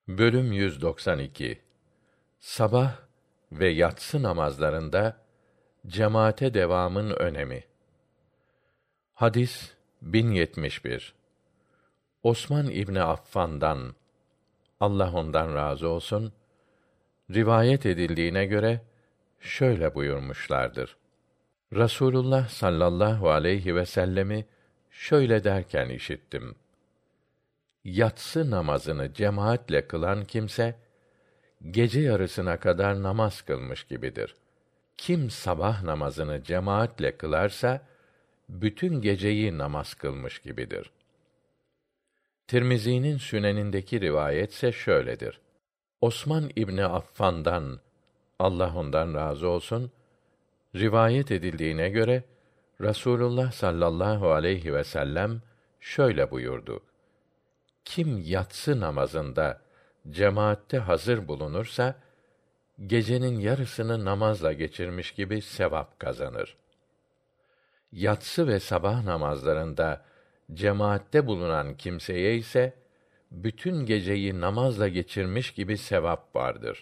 Bölüm 192. Sabah ve yatsı namazlarında cemaate devamın önemi. Hadis 1071. Osman İbni Affan'dan, Allah ondan razı olsun, rivayet edildiğine göre şöyle buyurmuşlardır. Rasulullah sallallahu aleyhi ve sellemi şöyle derken işittim. Yatsı namazını cemaatle kılan kimse, gece yarısına kadar namaz kılmış gibidir. Kim sabah namazını cemaatle kılarsa, bütün geceyi namaz kılmış gibidir. Tirmizi'nin Sünenindeki rivayetse şöyledir. Osman İbni Affan'dan, Allah ondan razı olsun, rivayet edildiğine göre, Rasulullah sallallahu aleyhi ve sellem şöyle buyurdu. Kim yatsı namazında cemaatte hazır bulunursa, gecenin yarısını namazla geçirmiş gibi sevap kazanır. Yatsı ve sabah namazlarında cemaatte bulunan kimseye ise, bütün geceyi namazla geçirmiş gibi sevap vardır.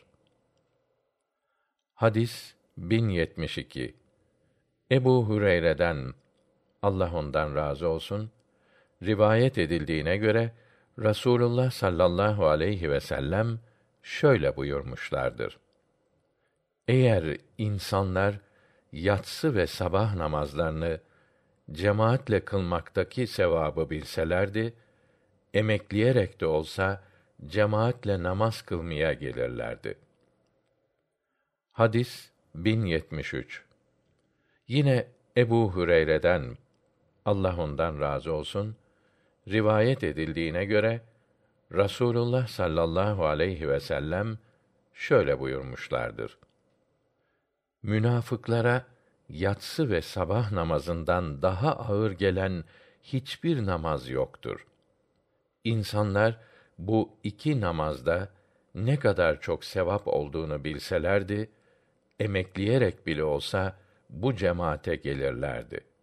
Hadis 1072. Ebu Hureyre'den, Allah ondan razı olsun, rivayet edildiğine göre, Rasulullah sallallahu aleyhi ve sellem şöyle buyurmuşlardır. Eğer insanlar yatsı ve sabah namazlarını cemaatle kılmaktaki sevabı bilselerdi, emekleyerek de olsa cemaatle namaz kılmaya gelirlerdi. Hadis 1073. Yine Ebu Hureyre'den, Allah ondan razı olsun, rivayet edildiğine göre Rasulullah sallallahu aleyhi ve sellem şöyle buyurmuşlardır. Münafıklara yatsı ve sabah namazından daha ağır gelen hiçbir namaz yoktur. İnsanlar bu iki namazda ne kadar çok sevap olduğunu bilselerdi, emekleyerek bile olsa bu cemaate gelirlerdi.